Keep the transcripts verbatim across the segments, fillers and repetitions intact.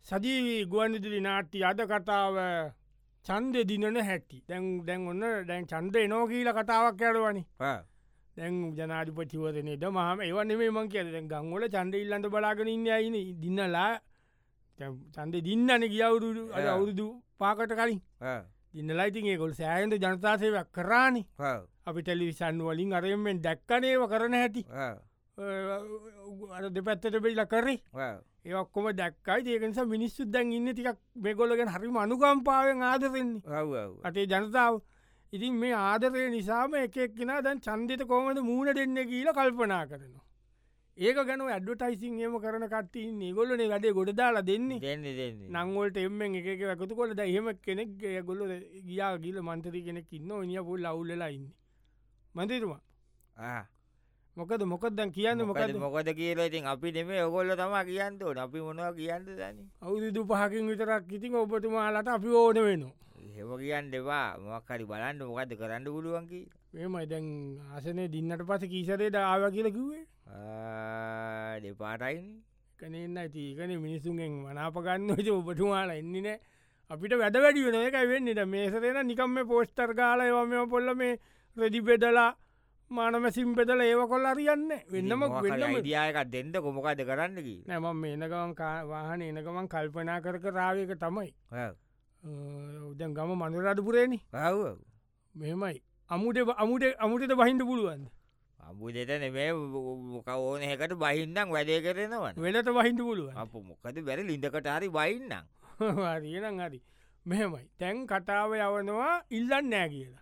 සජීවී ගුවන්විදුලි නාට්‍ය අද කතාව චන්දය දිනන හැටි දැන් දැන් ඔන්න දැන් චන්ද එනෝ කියීල කතාවක් යරවනි දැන් ජනාධිපතිවරනේද මහම ඒවන්නේ මං කියද දැන් ගංවල චන්ද ඉල්ලන්ට බලාගෙනන්න අයින දින්නලා චන්ද දින්නන ගියවුරු අද අවුරුදු පාකට කලින් ඉන්නලයිතින් ගොල් සෑහන්ට ජනතාසේවක් කරානි අපි ටෙලිවිසන් වලින් අරෙන්ෙන් දැක්කනේව කරන හැටි අ දෙපැත්තට බෙයිල කරේ ඒක්කොම දැක්කයි ඒකනිසා මිනිස්සු දැන් ඉන්න ටිකක් මෙගොලගෙන හරිම අනුකම්පාවෙන් ආදරෙන්නේ අටේ ජනතාව ඉතින් මේ ආදරය නිසාම එකක් කෙන දැන් චන්දත කෝමද මූුණ දෙන්න කියීල කල්පනා කරනවා ඒක ගැන ඇඩ්වටයිසින් ඒම කරන කටන්නේ ගොල්ලනේ වැඩේ ගොඩදාලා දෙන්නේ දෙන්න නංවලට එම්මෙන් එක වැකතු කොලද එහෙම කෙනෙක් ගොල්ල ගියා ගිල මන්තරී කෙනෙක් ඉන්න නිය පුල් අවුල්ලලා ඉන්න මන්තතුමා මොකද මොකක්දන් කියන්න මොකද මොකද කියල ඉතින් අපි නෙමේ ඔගොල්ල තම කියන්න ඕන අපි මොනවා කියන්න දන අවුදු පහකින් විතරක් ඉතින් ඔබතුමාලට අපි ඕන වෙනවා හෙම කියන්න දෙවා මොක්හරි බලන්න මොකද කරන්න පුළුවන්කි මෙමයි දැන් අසනේ දින්නට පස කීසරේට ආව කියල කිවේ දෙපාටයින් කනෙන්න ඇතිකන මිනිසුන්ගෙන් මනාපගන්න ඔබතුමාලා එන්නේනෑ අපිට වැඩ වැඩි වෙන එකයි වෙන්නට මේසරෙන නිකම්ම පෝස්ටර් කාල ඒවම පොල්ල මේ රෙදිපෙදලා මානම සිම්පෙදල ඒව කොල්ල අරියන්න වෙන්නම ඩියයක දෙන්නක කොමොකද කරන්නකි නැම මේනකවන් වාහන එනකමන් කල්පනා කර කරාවක තමයි උදැන් ගම මනුරාධපුරේණි මෙමයි අමුට අමුට අමුටට බහින්ට පුළුවන්ද අම්බු දෙත නෙමේ මොක ඕන එකට බහින්නම් වැඩේ කරෙනවන වෙලට බහින්ට පුළුව අප මොකද බැරි ලිඳකට හරි බයින්නම් හරිනම් හරි මෙහෙමයි තැන් කතාව යවනවා ඉල්ලන්න නෑ කියලා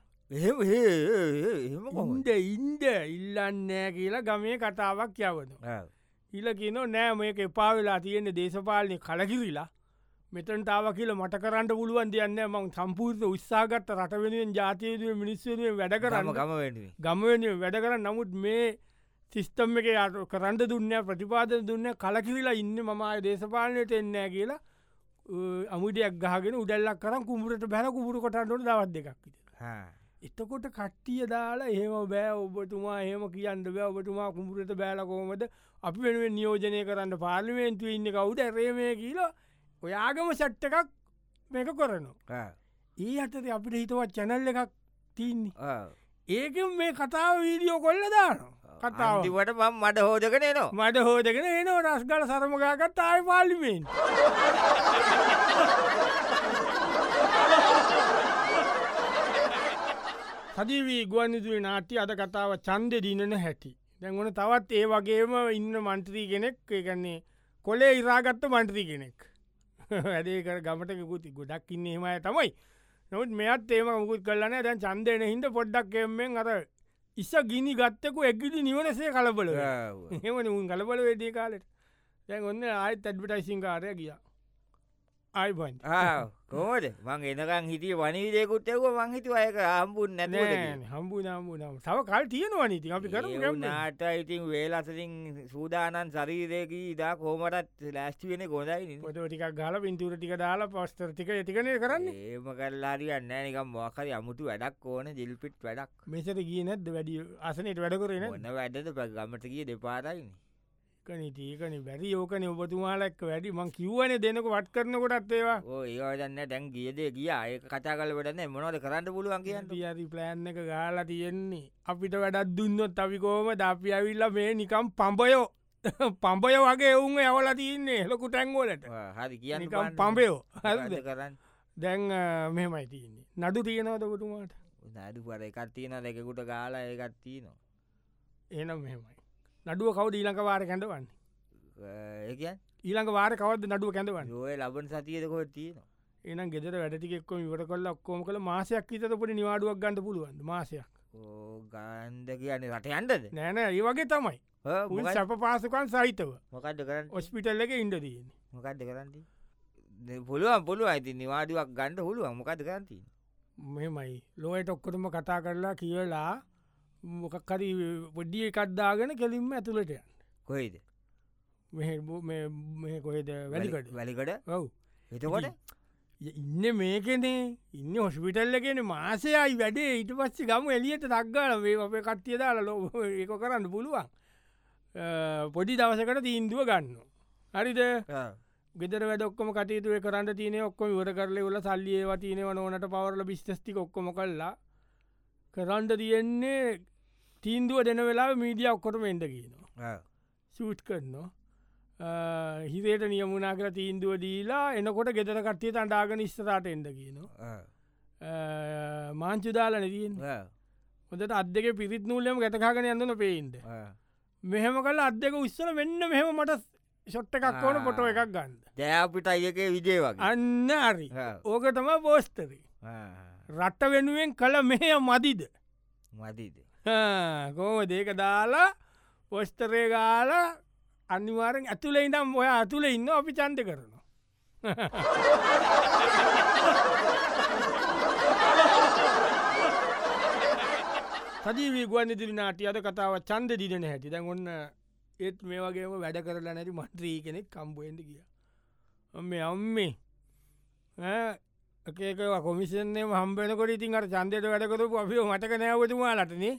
ඉන්ඩ ඉන්ඩ ඉල්ලන්නෑ කියලා ගමේ කතාවක් යවනවා ඉල කියන නෑ මේක එපා වෙලා තියෙන දේශපාලනය කලකිරිලා මෙතන්ටාව කියල මට කරන්න පුළුවන් දෙයන්න මං සම්පූර්ත උත්සාගත්ත රට වෙනුවෙන් ජාතියදුව මිනිස්සුව වැඩ කරන්න ගම ගමවෙන වැඩ කරන්න නමුත් මේ සිිස්ටම් එක යට කරන්න දුන්න ප්‍රතිපාදන දුන්න කලකිරිලා ඉන්න මමය දේශපාලනයට එන්නෑ කියලා අමුඩයක් ගහගෙන උඩල්ලක් කරම් කුමරට බැල කුපුරු කොටන්නට දවත් දෙකක් එතකොට කට්ටිය දාලා එහෙම බෑ ඔබතුමා එහෙම කියන්න බෑ ඔබතුමා කුඹුරට බෑලකෝමද අපි වෙනුවෙන් නියෝජනය කරන්න පාර්ලිමේන්තු ඉන්න කවුද රේමය කියලා ඔයාගම සට්ට එකක් මේක කරනවා ඒ අතද අපිට හිතවත් චැනල්ල එකක් තින්නේ ඒක මේ කතාව වීඩියෝ කොල්ල දාන කතාවට මම් මට හෝදගෙන නවා මට හෝදගෙන එනවා රස් ගල සරමගාගත් ආය පාලිමෙන් සජීවී ගුවන්විදුලි නාට්‍ය අද කතාව චන්දය දිනන හැටි දැන් ඕන තවත් ඒ වගේම ඉන්න මන්ත්‍රී කෙනෙක් ඒගන්නේ කොලේ ඉරාගත්ත මන්ත්‍රී කෙනෙක් වැඩේකර ගමටකුති ගොඩක් ඉන්න හෙමය තමයි නොත් මෙත් ඒම මුකුත් කරලන දැන් චන්දයන හිට පොඩ්ඩක් එෙන්ෙන් අර ඉස්ස ගිනි ගත්තකු එක්ගිටි නිවනසේ කලබල හෙමන උන් කලබල වෙදේ කාලෙට දැන් ඔන්න ආයත් ඇඩ්බටයිසිං කාරය ගිය අයිබන් කෝද මං එනකං හිටිය වනිදයකුත්තෙව මං හිතු අයක හම්බුන් නැන හම්බු නම්බු නම් සව කල් තියෙනවා නීති අපි කර නාට ඉතින් වේලසරින් සූදානන් සරීරයකී දා කෝමටත් ලෑස්ති වෙන ගොදයි පොත ටික ගල පින්තුර ටික දාලා පස්තර ටික ඇතිකනය කරන්න ඒම කරලාරියන්න නිකම් මොකරි අමුතු වැඩක් ඕන ජිල්පිට් වැඩක් මෙසට කිය නැද වැඩිය අසනට වැඩ කරන ඔන්න වැඩද ගමට කිය දෙපාරයින ඒකන බැරි යෝකන ඔබතුමාලක් වැඩි මං කිව්වන දෙනක වට කරන කොටත් ඒවා ඒවදන්න දැන් ගියද ගිය ඒ කතා කල වටන මොනවද කරන්න පුළුවන් කියන්න යරි ප්ලෑන් එක ගාලා තියෙන්නේ අපිට වැඩත් දුන්නොත් අපිකෝම ද අපි ඇවිල්ල මේ නිකම් පම්පයෝ පම්පය වගේ එවුන් යවල තියන්නේ හෙලකු ටැන්ගෝලට හරි කියන්න පම්පයෝ කරන්න දැන් මෙමයි තියන්නේ නඩු තියෙනවතකොටුමාට නඩු පර එකත් තියෙන දෙකකුට ගාලා එකත් තියනවා එනම් මෙමයි නඩුව කවද ඊළඟ වාර කැඳවන්න ඒ ඊළඟ වාර කවද නඩුව කැඳවන්න ඔය ලබන් සතියදකො තියෙන එනම් ගෙදර වැඩටිෙක්කොම ඉවට කොල්ල ඔක්කෝම කළ මාසයක් විතපට නිවාඩුවක් ගන්න පුළුවන් මාසයක් ගන්ද කියන්නේ රට අන්ඩද නෑන ඒ වගේ තමයි සැප පාසකන් සහිතව මොකක්ද කරන්න ඔස්පිටල් එක ඉන්ඩ තියන්නේ මොකක්ද කරන්න පුළුවන් පුළුව ඇති නිවාඩුවක් ගණඩ හුළුව මොකද කරන්ති මෙමයි ලෝයට ඔක්කොටම කතා කරලා කියලා මොකක්කරි පොඩ්ඩිය එකත්දාගෙන කෙලින්ම ඇතුළට යන්න කොයිද මෙ කොහෙද වැලිකට වැලිකට ඔව් එතකොට ඉන්න මේකනේ ඉන්න හොස්පිටල්ලගෙන මාසයයි වැඩේ ඊට පස්සේ ගම එලියට දක්ගල වේ අපේ කට්ටිය දාල ලෝ ඒක කරන්න පුළුවන් පොඩි දවසකට තීන්දුව ගන්න හරිද ගෙදර වැඩ ඔක්කොම කටයුතුව කරන්න තියන ඔක්කොම වර කරල ල සල්ලිය වතියනව නොනට පවරල බිස්ටස්ටික ඔක්කොම කල්ලා කරන්ට තියෙන්නේ තීන්දුව දෙන වෙලා මීඩිය ඔක්කොට මෙන්ඩ කියනවා සූට් කරනවා හිරේට නියමුණනා කර තීන්දුව දීලා එනකොට ගෙදර කට්ටිය අන්ඩාගන ස්තරාට එඩ කියනවා මාංචුදාලන තියෙන් හොදට අදක පිරිත් නූලම ගැතකාගෙන යන්නන පේන්ට මෙහෙම කල අදක උස්සල වෙන්න මෙහෙම මට ෂොට්ට එකක් ඕන පොටෝ එකක් ගන්න ජෑපිට අයක විජේ වගේ අන්න අරි ඕක තම පෝස්තරි රට්ට වෙනුවෙන් කළ මෙය මදිද මදීද කෝම දේක දාලා පොස්තරේ ගාල අනිවාරෙන් ඇතුළ ඉනම් ඔය අතුළ ඉන්න අපි චන්ද කරනවා සජීවී ගුවන් ඉදිරි නාටිය අද කතාව චන්ද දින හැටි දැන් ඔන්න ඒත් මේ වගේම වැඩ කරලා නැති මන්ත්‍රී කෙනෙක් කම්බුවෙන්ට කිය ඔම්ම අම්මේ එකක කොමිෂන්නේ හම්බෙනකොට ඉතින් අර චන්දයට වැඩකරපු අපිෝ මටක නෑවතුමාලටනේ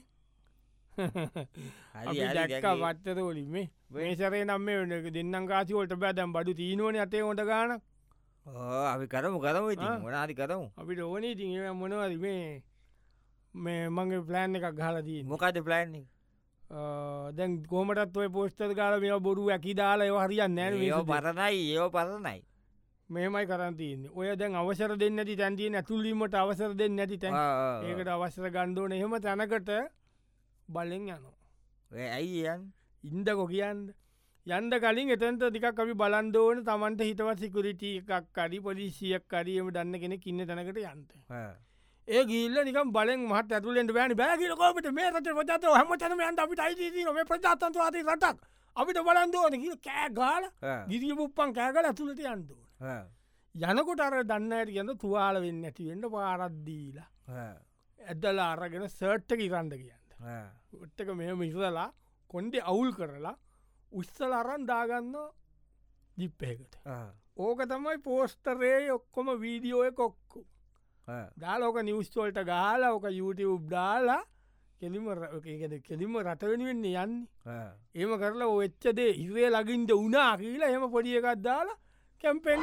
දැක්ක පත්තතෝලින් මේ මේසරේ නම් මේ දෙන්නම් කාසිවලට බෑදම් බඩු තිීනුවන අතේ හොට ගාන අපි කරමු කරම මොනාදි කරමු අපිට ඕන ඉතින් මොනවද මේ මේ මගේ ප්ලෑන් එකක් ගහලදී මොකද ප්ලෑන්න්නේ දැන් ගෝමටත් ඔය පෝස්ටර් ගාල මේ බොරු ඇකි දාලා ඒව හරියන්න නෑ පරණයි ඒ පරණයි මේමයි කරන්තියන්නේ ඔය දැන් අවසර දෙන්න ඇති තැන්තිය ඇතුළීමට අවසර දෙන්න ඇති තැන් ඒකට අවසර ගණ්ඩෝන එහෙම තැනකට බලෙන් යනවා ඇයියන් ඉන්දකො කියන්න යන්ද කලින් එතන්ට දිකක් අපි බලන්දෝන තමන්ට හිතවත් සිකුරිටි එකක් අඩි පොලිසියක් කරියම දන්න කෙනෙක් ඉන්න තැනකට යන්ත ඒ ගිල්ල නිකම් බලෙන් මහත් ඇතුලෙන්ට බෑනි බෑගිලකෝට මේ රට පොතත හමතනම යන්ට අපිට අයිතින මේ ප්‍රජාතන්තවාති රටක් අපිට බලන්දෝන කියල කෑ ගාල ගිරිය පුප්පන් කෑගල ඇතුළට යන්දුව යනකොට අර දන්න ඇට කියන්න තුවාල වෙන්න ඇතිවෙන්න පාරද්දීලා ඇදලා අරගෙන සර්ට්ක ඉරන්ඩ කියන්න ඔට්ටක මෙම ඉසලා කොන්ඩේ අවුල් කරලා උස්සල අරන් දාගන්න දිප්පයකට ඕක තමයි පෝස්ටරේ ඔක්කොම වීඩියෝය කොක්කු දාලෝක නිවස්තෝල්ට ගාලා ඕක YouTube දාලා කෙලිම කෙලිම රටවෙනුවෙන්නේ යන්නේ ඒම කරලා ඔච්චදේ ඉවේ ලගින්ට උනා කියලා එම පොඩිය එකක් දාලා කැම්පෙන්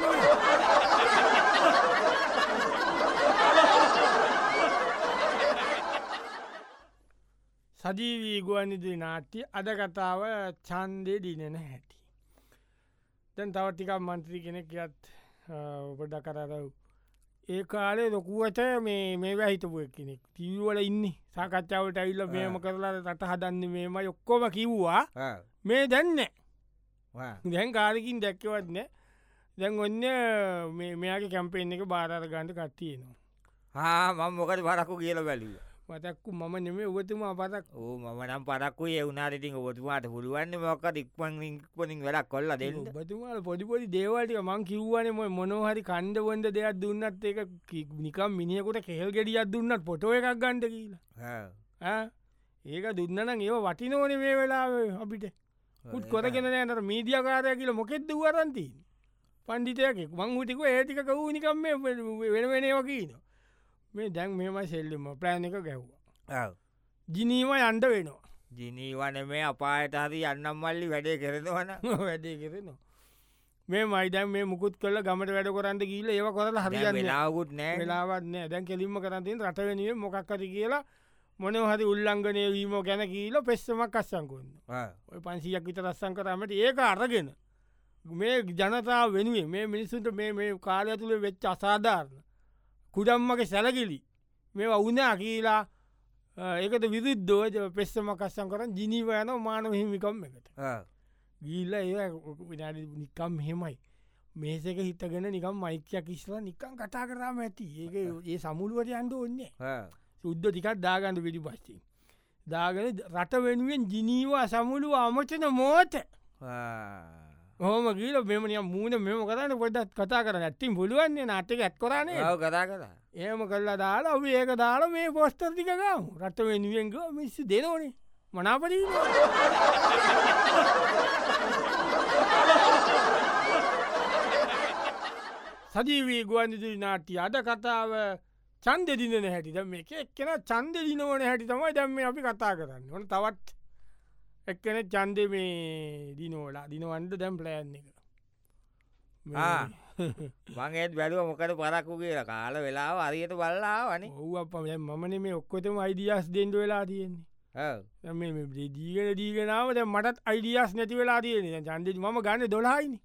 සජීවී ගුවන්නිදිරි නාට්‍ය අද කතාව චන්දය දිනන හැටි දැන් තවටිකක් මන්ත්‍රී කෙනෙක් යත් ඔබට කරරව ඒ කාලේ ලොකුවට මේ මේ හිතපුය කෙනෙක් තිවවල ඉන්න සාකච්ඡාවට ඇවිල්ල මේම කරලා රට හදන්න මේම ඔක්කොම කිව්වා මේ දැන්න දැන් කාලකින් දැක්කවත්න දැන් ඔන්න මෙයාගේ කැම්පේෙන් එක බාරර ගන්ධ කට්තියනවා මම මොකට පරක්කු කියල බැලිව මතක්කු මම නෙමේ ඔබතුමා පතක් ඕ මම නම් පරක්කු ඒ වුනාරටින් ඔබතුමාට පුළුවන්න මොක ඉක්පන් ඉක්පනින් වැඩක් කොල්ල දෙන්න බතුමාල පොඩිපොඩි දේවල්ටික මං කිව්වනම මොනහරි කණ්ඩවන්ද දෙයක් දුන්නත් ඒක නිකම් මිනිියකොට කෙල් ගෙඩියක් දුන්නත් පොටෝ එකක් ගන්ඩ කියලා ඒක දුන්නන ඒ වටිනෝන මේ වෙලා අපිට කුත් කොරගෙන නට මීඩියකාරය කියල මොකෙද වරන්තිී පණ්ඩිතයක මං හුටික ඒටික කවූ නිකම් මේ වෙන වෙනවකීන මේ දැන් මෙම සෙල්ලම ප්ලෑන් එක ගැව්වා ජිනීම අන්ඩ වෙනවා ජිනීවන මේ අපායට හරි යන්නම් මල්ලි වැඩේ කරෙනවන වැඩේ කරනවා මේ මයිදැන් මේ මුකුත් කල ගමට වැඩ කරන්න කියීල ඒව කොරල හරිගන්න ලාගුත් නෑ වෙලාවත් නෑ දැන් කෙලින්ම කරතින් රටවෙනිය මොකක්කති කියලා මොන හරි උල්ලංගනය වීම ගැන කියීල පෙස්සමක් අස්සංකොන්න ඔය පන්සියක් විත රස්සං කරමට ඒක අරගෙන මේ ජනතාව වෙනුවේ මේ මිනිස්සුන්ට මේ මේ කාලය තුළ වෙච්ච අසාධාරණ කුඩම්මගේ සැලකිලි මේ වුනා කියලා ඒකට විදුද්ධෝජ පෙස්සමකස්සන් කරන්න ජිනීවයන මානව හිමිකම් එකට ගීල්ල ඒ විනාඩි නිකම් හෙමයි මේසක හිතගෙන නිකම් මෛක්‍යයක් ඉස්ලා නිකම් කතා කරාම ඇති ඒක ඒ සමුළුවට අන්ඩ ඔන්නේ සුද්ද ටිකත් දාගන්න විඩි පස්සේ දාගෙන රට වෙනුවෙන් ජිනීවා සමුළුව අමචන මෝත හෝම ගීල මෙමනිය මූුණ මෙම කරන්න පොඩත් කතා කරන ඇත්තින් පුළුවන්නේ නාටක ඇත් කරන්නේ කතා කර ඒම කල්ලා දාලා ඔබ ඒක දාලා මේ පොස්ටර්තිකගම් රට වෙනුවෙන්ග මිස්සි දෙනෝනේ මනාපරී සජීවී ගුවන්දිදිරි නාට්‍ය අද කතාව චන්ද දිනන හැටි ද මේ එක්කෙන චන්ද දිනවන හැටි තමයි දැම්ම අපි කතා කරන්න ඕන තවත් එක්කන චන්ද මේ දිනෝලා දිනවන්ට දැම් ප්ලෑන් එක මංගේත් බැලුව මොකට පරක්කු කියලා කාල වෙලාව අරියට බල්ලා වනි ඔව් අප මමන මේ ඔක්කොතම අයිඩියස් දෙෙන්ඩ වෙලා තියෙන්නේ දීගෙන දීගෙනාව දැ මටත් අයිඩියස් නැති වෙලා තියෙන චන්දෙ ම ගන්න දොලායින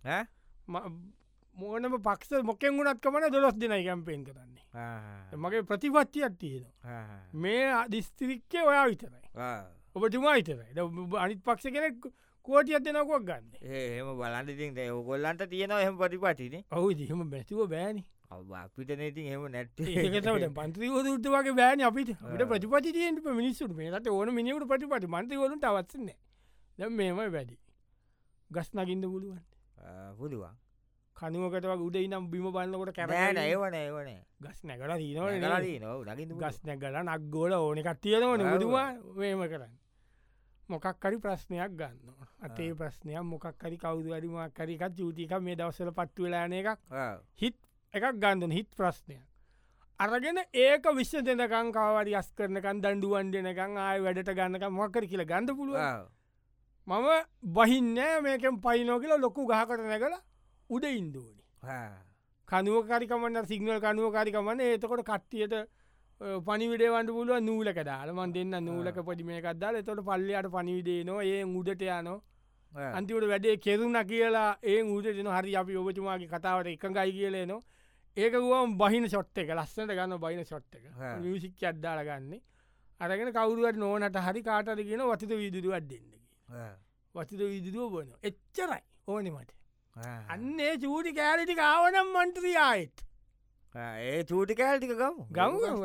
මෝනම පක්ෂ මොකෙන් ගුණත් කමන දොලොස් දෙනයි කැම්පේෙන් කරන්නේ මගේ ප්‍රතිපත්තියක් තියෙනවා මේ දිස්තිරික්කේ ඔයා විතරයි ඔබතුමා විතරයි අනිත් පක්ෂ කෙනෙක් කෝටියත් දෙනකොක් ගන්න ඒම බලන්ට ඔගොල්ලන්ට තියෙනවා එහම පටිපටින ඔහු දිහම බැතිව බෑනි අපිට නති එම නැට්ට ඒකට පන්ත්‍රයෝදට වගේ බෑන අපිට ට ප්‍රතිපති තියන්ට මිනිස්සුට මේට ඕන මිනිකට පටිපටි මන්ත්‍රවලට අවත්සන්න දැ මේම වැඩි ගස් නගින්ද පුළුවන් පුළුවන් කනුවකට උඩ නම් බිම බලන්නකොට කැරෑන ඒවන ඒවන ගස් නැකල දීනවන න ගස් නැගල නක්ගෝල ඕන එකක් තියෙනවන බුදුවා මේම කරන්න මොකක්කරි ප්‍රශ්නයක් ගන්න අතේ ප්‍රශ්නයක් මොකක්කරි කවුදු අරිමක් කරිකත් ජූතික මේ දවසල පත්තු වෙලාන එකක් හිත් එකක් ගන්දන හිත් ප්‍රශ්නයක් අරගෙන ඒක විශ්ව දෙනකං කවරි අස් කරනකන් දඩුවන් දෙනකං ආය වැඩට ගන්නක මොකර කියල ගඳ පුළුව මම බහින්නෑ මේකෙන් පයිනෝ කියලා ලොකු ගහකට නැකලා උඩ ඉන්දෝනි කනුවකාරිකමන්න සිගනල් කනුවකාරිකමන්න ඒතකොට කට්ටියට පනිවිඩේවන්ට පුළුව නූලක දාලමන් දෙන්න නූලක පොඩි මේකක් දාල තොට පල්ලයට පනිවිඩේ නවා ඒ උඩට යනෝ අන්තිවට වැඩේ කෙරුණ කියලා ඒ උදටන හරි අපි ඔබතුමාගේ කතාවට එකඟයි කියලේ නවා ඒක ගුවම් බහින ෂොට් එක ලස්සට ගන්න බහින ෂොට් එක මියසික් අද්දාල ගන්නේ අරගෙන කවරුවට නෝනට හරි කාටද කියන වතිත විදුරුවත් දෙන්න වතිත විදුරුව බොන එච්චරයි ඕනෙමට අන්නේ චූටි කෑලිටි කාවනම් මන්ත්‍රියායිත් ඒ චූටි කෑල්ටික ගම ගම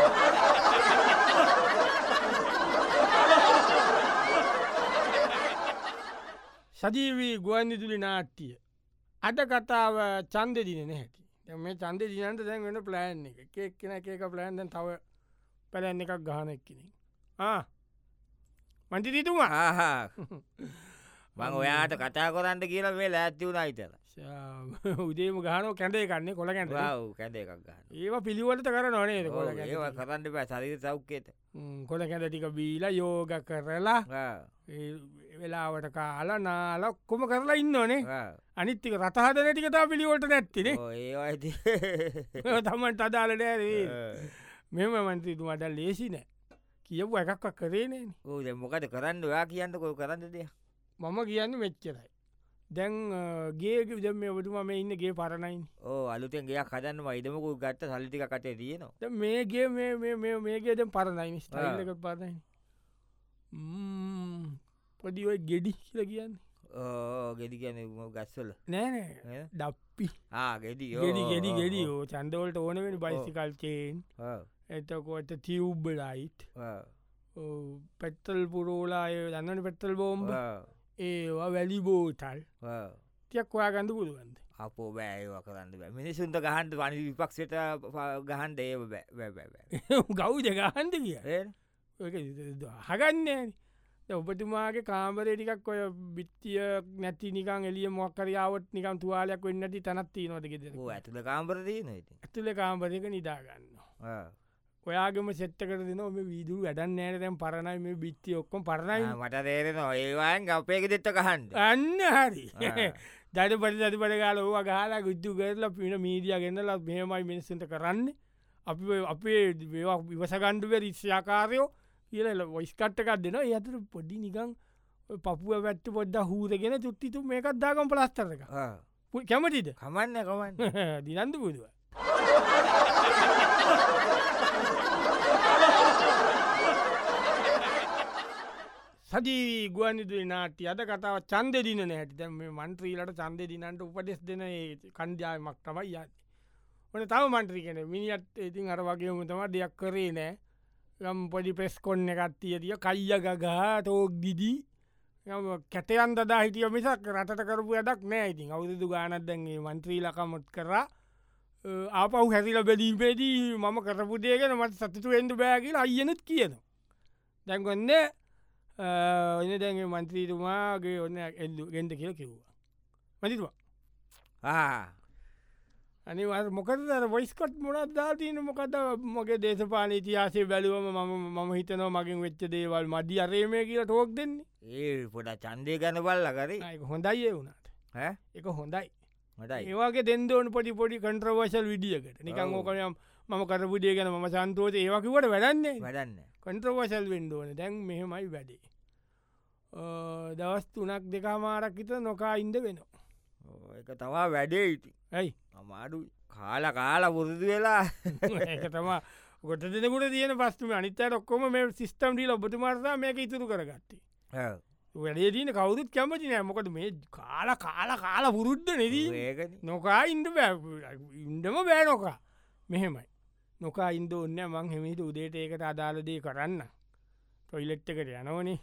සජීවී ගුවන්දිතුලි නාට්ටිය අද කතාව චන්ද දින හැටි මේ චන්ද දිනන්ට දැන් වෙන ප්ලෑන් එක කෙක් කෙන එක ප්ලෑන්දන් තව පැලැන්න එකක් ගහන එක්කින මන්තිරීතුමා මං ඔයාට කතා කොරන්ට කියලා මේ ලෑත්තිවුණ අයිතර උදේම ගානෝ කැඳේ කන්නේ කොළ කැඳ කැඳ එකක් ගන්න ඒවා පිළිවලට කර නොනේ කොල ඒ කරන්න බෑ සරිර සෞඛ්‍යයට කොළ කැඳ ටික බීලා යෝග කරලා වෙලාවට කාලා නාල කොම කරලා ඉන්න ඕනේ අනිත්තික රතහදන ටිකතා පිළිවලට නැත්තිනේ ඒ තමන්ට අදාලට ඇරේ මෙම මන්ත්‍රීතුමට ලේසි නෑ කියපු එකක් කරේනේ ඕ මොකට කරන්න ඔයා කියන්න කො කරන්න දෙයක් මම කියන්න මෙච්චරයි දැන් ගේ දම ඔබතුම මේ ඉන්නගේ පරණයින් ඕ අලුතෙන් ගේයක් හදන්න ඉදමකු ගත්ත සල්ලිතික කටේ තියෙනවා මේගේ මේගේ දැම් පරණයි ස්ටයිලක පරණයි පොඩි ඔය ගෙඩි කියල කියන්න ගෙඩි කියන ගස්වල නෑ ඩප්පි ගෙඩි ගෙඩි ගෙඩි ගෙඩියෝ චන්දවලට ඕනවෙන බයිසිකල්චයෙන් එතකොට තිව්බලයිට් පෙත්තල් පුරෝලාය දන්නට පෙත්තල් බෝම්බ ඒවා වැලි බෝතල් තියක් ඔයා ගඳ පුළුවන්ද අපෝ බෑයවා කරන්න බෑ මිනිසුන්ට ගහන්ට වනි විපක්ෂට ගහන්ට ඒ ගෞ්ජ ගහන්ද කිය හගන්නේ ඔබතුමාගේ කාමරේ ටිකක් ඔය බිත්තිය නැති නිකන් එලිය මොක්කරියාවත් නිකම් තුවාලයක් වෙන්නට තැනත්ති නොටගෙද ඇතුල කාම්බරදී න ඇතුල කාම්බරක නිදාගන්න ඔයාගම සෙත්තකට දෙන ඔම වීදුරු වැඩන්න නෑන දැම් පරණයි මේ බිත්ති ඔක්කොම පරණයි මට තේරෙනවා ඒවායෙන් අපේක දෙත්ත කහන්න්න අන්න හරි දඩ පටි දති පට කාල ඕවා ගහලා ගුද්දු කරලා පින මීදිය ගෙන්න්නල මෙමයි මිනිස්සට කරන්න අපි අපේ විවසගණ්ඩුව රිශ්‍යාකාරයෝ කියල වොයිස්කට්ටකක් දෙන ඇතර පොඩි නිකං පපුුව පැත්තු පොඩ්ඩ හූරගෙන චුත්තිතු මේකත් දාගම් පලස්තරක කැමතිද කමන්න කමන්න දිනන්ද පුදුව සජී ගුවනිදුව නාටි අද කතාව චන්ද දින හැට දැම මේ මන්ත්‍රීලට චන්ද දිනන්ට උපදෙස් දෙන කණ්ඩායමක් තමයි යන්න ඕන තව මන්ත්‍රී කෙන මිනිත් ඉතින් අර වගේ මුතම දෙයක් කරේ නෑ ගම් පොඩි පෙස් කොන්න එකත්තිය තිය කයිය ගගා තෝක් දිදී කැටයන් දදා හිටිය මිසක් රට කරපු යදක් නෑ ඉතින් අවුදු ගානත් දැන්ගේ මන්ත්‍රීලකමොත් කරා ආපව් හැසිල බැලීපේදී මම කරපු දේගෙන මට සතුතු එන්ඩ බෑගල අයනෙත් කියන දැන්ගොන්න එන දැන්ගේ මන්ත්‍රීතුමාගේ ඔන්න එල්ලු ගෙන්ට කියල කිව්වා මතිතුවා අනිවා මොකද වයිස්කොට් මොනත් දාතියන මොකද මොක දේශපාන ඉතිහාසේ බැලුවම ම මම හිතනවා මගින් වෙච්ච දේවල් මඩි අරේමය කියලා ටෝක් දෙන්නේ ඒ පොඩ චන්දය ගැන බල්ල කරේ හොඳයි ඒ වුණට එක හොඳයි හොඳයි ඒවාගේ දෙන්දෝන පොඩි පොඩි කන්ට්‍රවර්ශල් විදිියකට නිකං ඕකනම් මම කරපුඩිය ගැන ම සන්තෝත ඒවකිවට වැඩන්නේ වැඩන්න කන්ට්‍රවර්ශල් වෙන්ඩෝන දැන් මෙහෙමයි වැඩේ දවස් තුනක් දෙකාමාරක් විත නොකා ඉන්ද වෙනවා එක තමා වැඩේ ඉති ඇයි අමාඩු කාල කාල පුරුදු වෙලා ඒක තමා ගොට දෙනකුට තියෙන පස්තුම අනිතයට ඔක්කොම මේ සිිස්ටම් ඩීල ඔබතුමාර්සා මේක ඉතුරු කරගත්තේ වැඩේ දීන කවුරුත් කැමති නෑ මොකට මේ කාල කාල කාල පුරුද්ධ නෙදී නොකා ඉන්ඩ ඉන්ඩම බෑ නොකා මෙහෙමයි නොකා ඉන්ද ඔන්න මං හෙමිට උදේට ඒකට අදාලදේ කරන්න ටොයිලෙට් එකට යනවනේ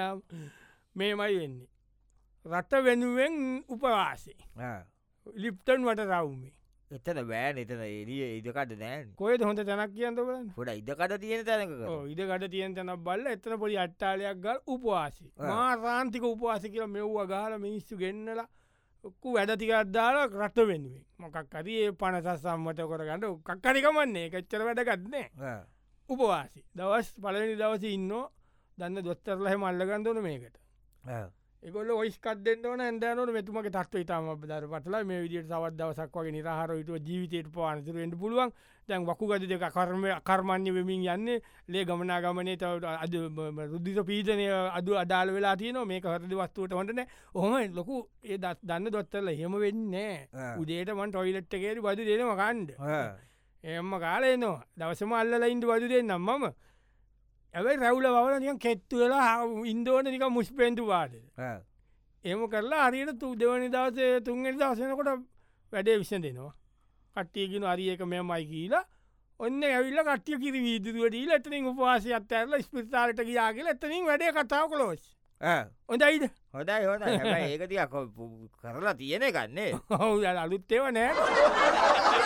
මේමයි වෙන්නේ රට වෙනුවෙන් උපවාසේ ලිප්ටන් වට රවුමේ එතන බෑන එතන එලිය ඉදකට නෑ කොයද හොඳ තැනක් කියන්න බලන්න හොඩ ඉදකට තියෙන තැනක ඉදකට තියෙන තැන බල්ල එතන පොඩි අට්ටාලයක් ගල් උපවාසි මා රාන්තික උපවාස කියල මෙව්ව ගාල මිනිස්සු ගෙන්න්නලා ඔක්කු වැඩතිකත් දාලා රට වෙනුවෙන් මොකක් අරඒ පනසස් සම්මත කරගන්නඩ කක්කරිකමන්නේ එකච්චර වැඩගත්නෑ උපවාසි දවස් පලනි දවස ඉන්න දන්න දොස්තරලහ මල්ලගන්දන මේකට එකොල ඔයිස්කත් දෙන්නවන ඇදනට මෙතුමක තත්ව ඉතාම දර පටල මේ විදිට සවත් දවසක් වගේ නිරහරයුතුව ජීවිතයට පවානතුරෙන්ට පුළුවන් දැන් වකුගද දෙක කරම කර්මණ්‍ය වෙමින් යන්නේ ලේ ගමනා ගමනයට අද රුද්ධිත පීතනය අද අඩාල වෙලා තියන මේක හරද වස්තුවට හොටන ඔහම ලොකු ඒ දත් දන්න දොත්තරල හෙම වෙන්නේ උදේටමන් ටොයිලට්කේරි බදු දෙනවා කණ්ඩ එම කාලයනවා දවසම අල්ල ඉන්ට බදු දෙන්න මම ඇැයි රැවුල වල නික කෙත්තු වෙලා ඉන්දෝන නික මුස්පෙන්ටු වාද එම කරලා අරියට තු දෙවනි දවසේ තුන්ගනි දවසනකොට වැඩේ විෂ දෙනවා කට්ටියගෙන අරියක මෙ මයි කියලා ඔන්න ඇවිල්ල කටිය කිරි වීදුරුවටීල එතනින් උපවාසය අත්තඇරල ස්පිරිතාලට ගියාගෙන එතනින් වැඩේ කතාව කොලෝස් හොඳයිද හොදයි හොද ඒකතියක් කරලා තියෙන ගන්නේ හවු අලුත්තේව නෑ